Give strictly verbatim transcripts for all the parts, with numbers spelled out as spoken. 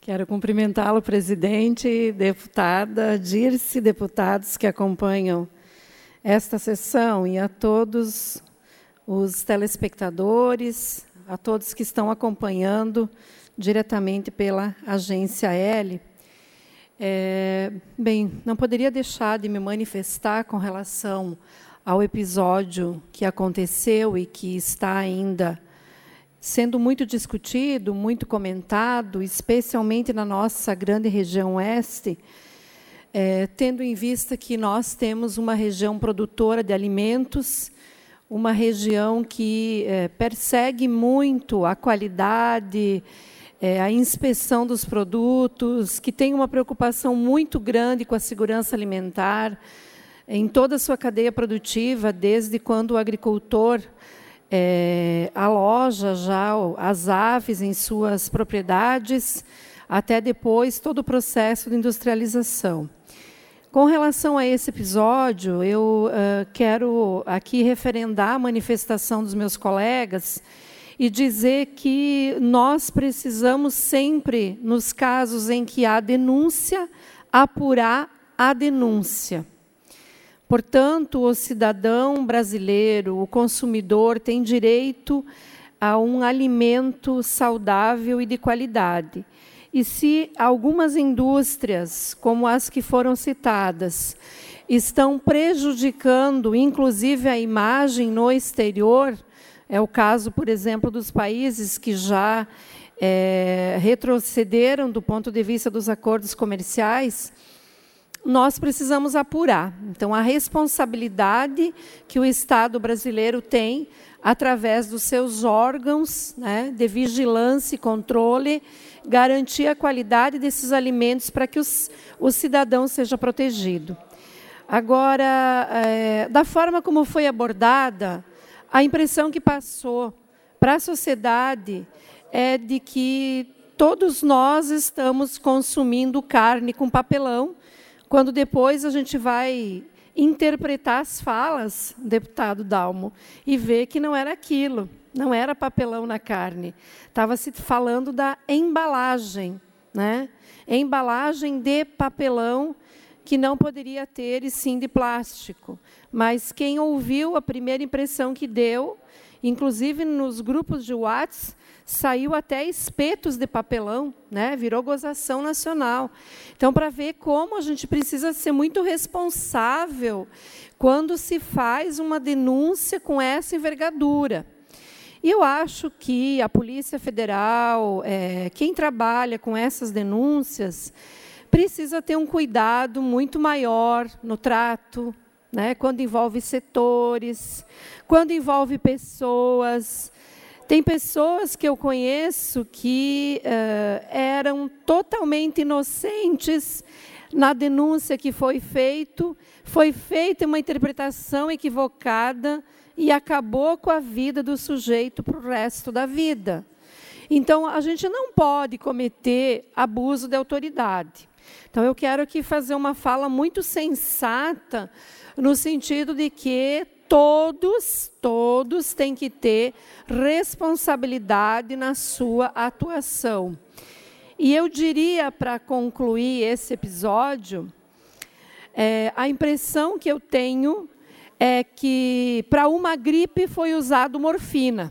Quero cumprimentá-lo, presidente, deputada Dirce, deputados que acompanham esta sessão e a todos os telespectadores, a todos que estão acompanhando diretamente pela Agência L. É, bem, não poderia deixar de me manifestar com relação ao episódio que aconteceu e que está ainda sendo muito discutido, muito comentado, especialmente na nossa grande região oeste, é, tendo em vista que nós temos uma região produtora de alimentos, uma região que é, persegue muito a qualidade, é, a inspeção dos produtos, que tem uma preocupação muito grande com a segurança alimentar em toda a sua cadeia produtiva, desde quando o agricultor É, aloja já as aves em suas propriedades, até depois todo o processo de industrialização. Com relação a esse episódio, eu uh, quero aqui referendar a manifestação dos meus colegas e dizer que nós precisamos sempre, nos casos em que há denúncia, apurar a denúncia. Portanto, o cidadão brasileiro, o consumidor, tem direito a um alimento saudável e de qualidade. E se algumas indústrias, como as que foram citadas, estão prejudicando, inclusive, a imagem no exterior, é o caso, por exemplo, dos países que já é, retrocederam do ponto de vista dos acordos comerciais, nós precisamos apurar. Então, a responsabilidade que o Estado brasileiro tem, através dos seus órgãos, né, de vigilância e controle, garantir a qualidade desses alimentos para que os, o cidadão seja protegido. Agora, é, da forma como foi abordada, a impressão que passou para a sociedade é de que todos nós estamos consumindo carne com papelão, quando depois a gente vai interpretar as falas, deputado Dalmo, e ver que não era aquilo, não era papelão na carne. Estava se falando da embalagem, né? Embalagem de papelão, que não poderia ter, e sim de plástico. Mas quem ouviu, a primeira impressão que deu, inclusive nos grupos de WhatsApp, saiu até espetos de papelão, né? Virou gozação nacional. Então, para ver como a gente precisa ser muito responsável quando se faz uma denúncia com essa envergadura. E eu acho que a Polícia Federal, é, quem trabalha com essas denúncias, precisa ter um cuidado muito maior no trato, né? Quando envolve setores, quando envolve pessoas. Tem pessoas que eu conheço que uh, eram totalmente inocentes na denúncia que foi feita, foi feita uma interpretação equivocada e acabou com a vida do sujeito para o resto da vida. Então, a gente não pode cometer abuso de autoridade. Então, eu quero aqui fazer uma fala muito sensata, no sentido de que Todos, todos têm que ter responsabilidade na sua atuação. E eu diria, para concluir esse episódio, é, a impressão que eu tenho é que para uma gripe foi usado morfina.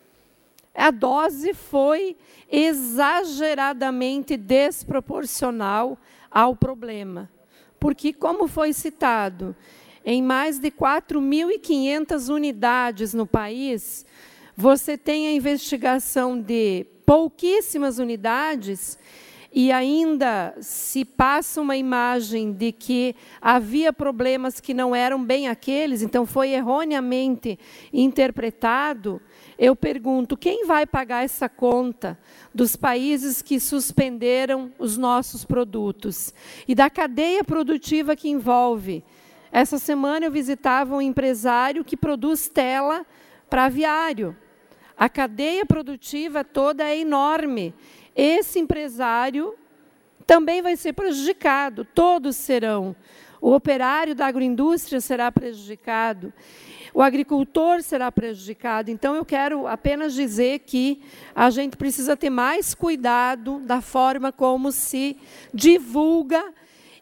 A dose foi exageradamente desproporcional ao problema. Porque, como foi citado, em mais de quatro mil e quinhentas unidades no país, você tem a investigação de pouquíssimas unidades e ainda se passa uma imagem de que havia problemas que não eram bem aqueles, então foi erroneamente interpretado. Eu pergunto, quem vai pagar essa conta dos países que suspenderam os nossos produtos? E da cadeia produtiva que envolve. Essa semana eu visitava um empresário que produz tela para aviário. A cadeia produtiva toda é enorme. Esse empresário também vai ser prejudicado, todos serão. o operário da agroindústria será prejudicado, o agricultor será prejudicado. Então, eu quero apenas dizer que a gente precisa ter mais cuidado da forma como se divulga,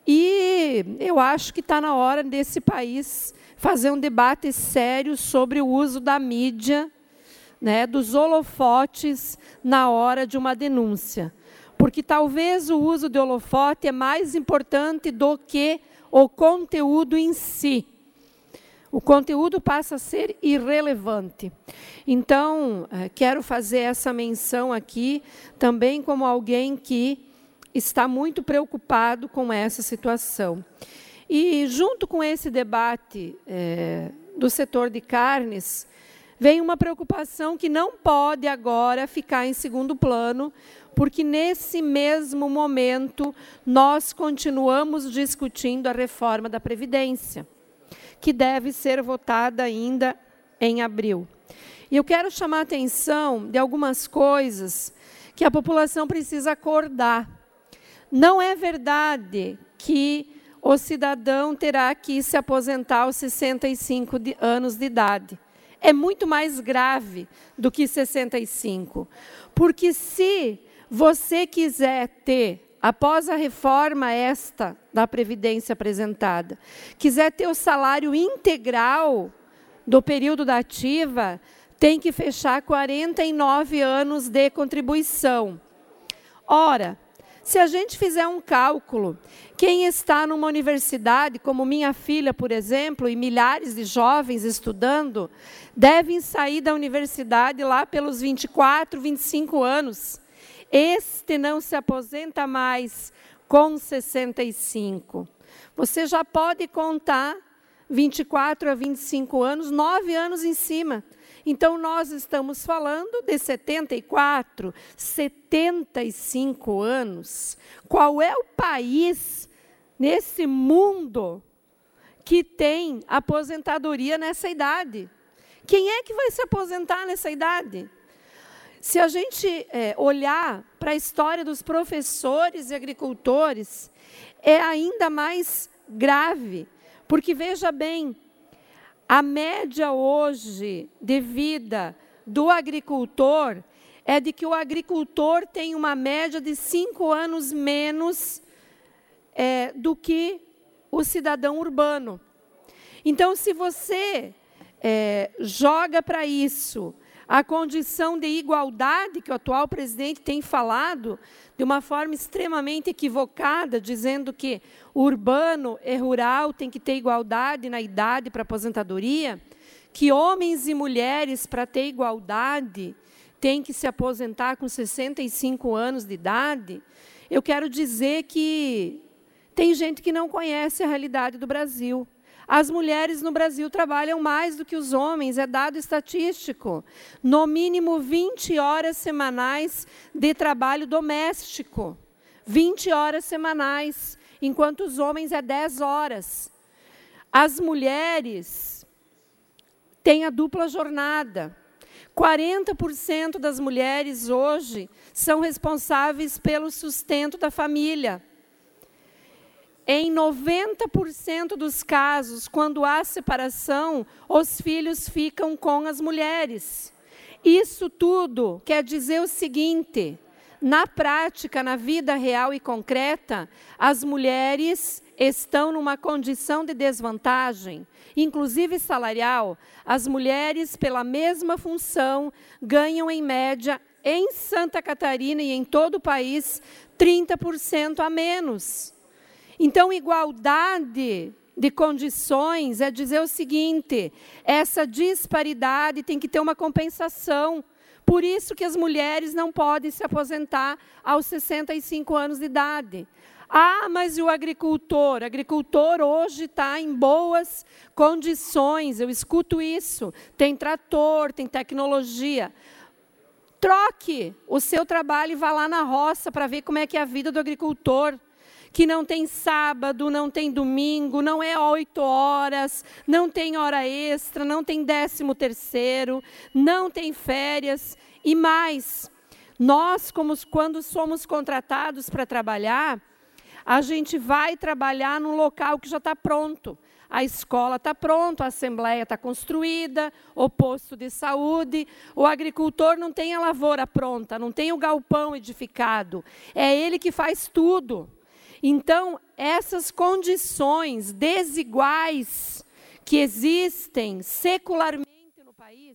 e eu acho que está na hora desse país fazer um debate sério sobre o uso da mídia, né, dos holofotes na hora de uma denúncia. Porque talvez o uso de holofote é mais importante do que o conteúdo em si. O conteúdo passa a ser irrelevante. Então, quero fazer essa menção aqui, também como alguém que está muito preocupado com essa situação. E, junto com esse debate é, do setor de carnes, vem uma preocupação que não pode agora ficar em segundo plano, porque nesse mesmo momento nós continuamos discutindo a reforma da Previdência, que deve ser votada ainda em abril. E eu quero chamar a atenção de algumas coisas que a população precisa acordar. Não é verdade que o cidadão terá que se aposentar aos sessenta e cinco anos de idade. É muito mais grave do que sessenta e cinco. Porque se você quiser ter, após a reforma esta da Previdência apresentada, quiser ter o salário integral do período da ativa, tem que fechar quarenta e nove anos de contribuição. Ora, se a gente fizer um cálculo, quem está numa universidade, como minha filha, por exemplo, e milhares de jovens estudando, devem sair da universidade lá pelos vinte e quatro, vinte e cinco anos. Este não se aposenta mais com sessenta e cinco. Você já pode contar vinte e quatro a vinte e cinco anos, nove anos em cima. Então, nós estamos falando de setenta e quatro, setenta e cinco anos. Qual é o país nesse mundo que tem aposentadoria nessa idade? Quem é que vai se aposentar nessa idade? Se a gente é, olhar para a história dos professores e agricultores, é ainda mais grave, porque, veja bem, a média hoje de vida do agricultor é de que o agricultor tem uma média de cinco anos menos é, do que o cidadão urbano. Então, se você é, joga para isso a condição de igualdade que o atual presidente tem falado de uma forma extremamente equivocada, dizendo que o urbano e rural tem que ter igualdade na idade para aposentadoria, que homens e mulheres, para ter igualdade, têm que se aposentar com sessenta e cinco anos de idade, eu quero dizer que tem gente que não conhece a realidade do Brasil. As mulheres no Brasil trabalham mais do que os homens, é dado estatístico. No mínimo vinte horas semanais de trabalho doméstico. vinte horas semanais, enquanto os homens é dez horas. As mulheres têm a dupla jornada. quarenta por cento das mulheres hoje são responsáveis pelo sustento da família. Em noventa por cento dos casos, quando há separação, os filhos ficam com as mulheres. Isso tudo quer dizer o seguinte: na prática, na vida real e concreta, as mulheres estão numa condição de desvantagem, inclusive salarial. As mulheres, pela mesma função, ganham, em média, em Santa Catarina e em todo o país, trinta por cento a menos. Então, igualdade de condições é dizer o seguinte: essa disparidade tem que ter uma compensação. Por isso que as mulheres não podem se aposentar aos sessenta e cinco anos de idade. Ah, mas e o agricultor? O agricultor hoje está em boas condições, eu escuto isso. Tem trator, tem tecnologia. Troque o seu trabalho e vá lá na roça para ver como é que é a vida do agricultor, que não tem sábado, não tem domingo, não é oito horas, não tem hora extra, não tem décimo terceiro, não tem férias. E mais, nós, como quando somos contratados para trabalhar, a gente vai trabalhar num local que já está pronto. A escola está pronta, a assembleia está construída, o posto de saúde, o agricultor não tem a lavoura pronta, não tem o galpão edificado, é ele que faz tudo. Então, essas condições desiguais que existem secularmente no país...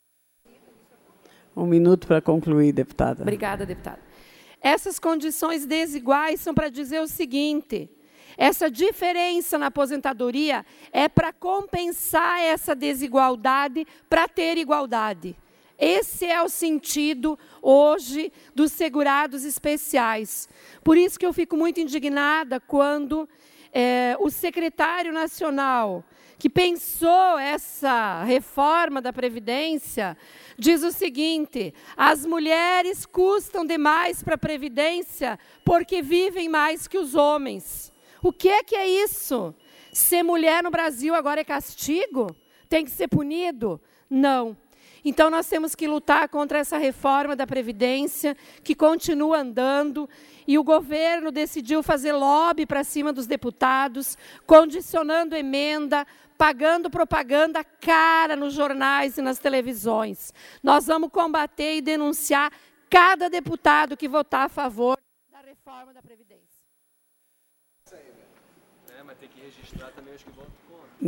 Um minuto para concluir, deputada. Obrigada, deputada. Essas condições desiguais são para dizer o seguinte: essa diferença na aposentadoria é para compensar essa desigualdade, para ter igualdade. Esse é o sentido, hoje, dos segurados especiais. Por isso que eu fico muito indignada quando é, o secretário nacional, que pensou essa reforma da Previdência, diz o seguinte: as mulheres custam demais para a Previdência porque vivem mais que os homens. O que é que é isso? Ser mulher no Brasil agora é castigo? Tem que ser punido? Não. Então, nós temos que lutar contra essa reforma da Previdência, que continua andando, e o governo decidiu fazer lobby para cima dos deputados, condicionando emenda, pagando propaganda cara nos jornais e nas televisões. Nós vamos combater e denunciar cada deputado que votar a favor da reforma da Previdência. É, mas tem que registrar também os que votam contra.